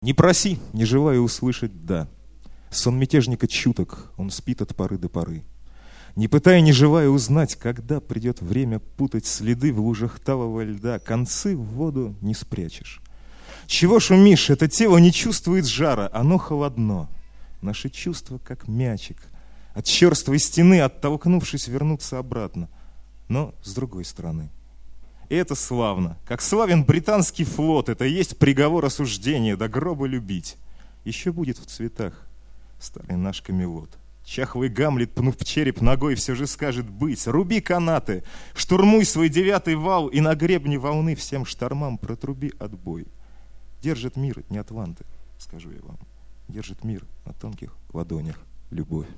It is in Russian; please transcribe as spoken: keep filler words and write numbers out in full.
Не проси, не желая услышать «да». Сон мятежника чуток, он спит от поры до поры. Не пытая, не желая узнать, когда придет время путать следы в лужах талого льда, концы в воду не спрячешь. Чего шумишь? Это тело не чувствует жара, оно холодно. Наши чувства, как мячик, от черствой стены, оттолкнувшись, вернуться обратно, но с другой стороны. И это славно, как славен британский флот, это есть приговор осуждения, до гроба любить. Еще будет в цветах старый наш Камелот. Чахлый Гамлет, пнув в череп ногой, все же скажет быть. Руби канаты, штурмуй свой девятый вал, и на гребне волны всем штормам протруби отбой. Держит мир не Атланты, скажу я вам, держит мир на тонких ладонях любовь.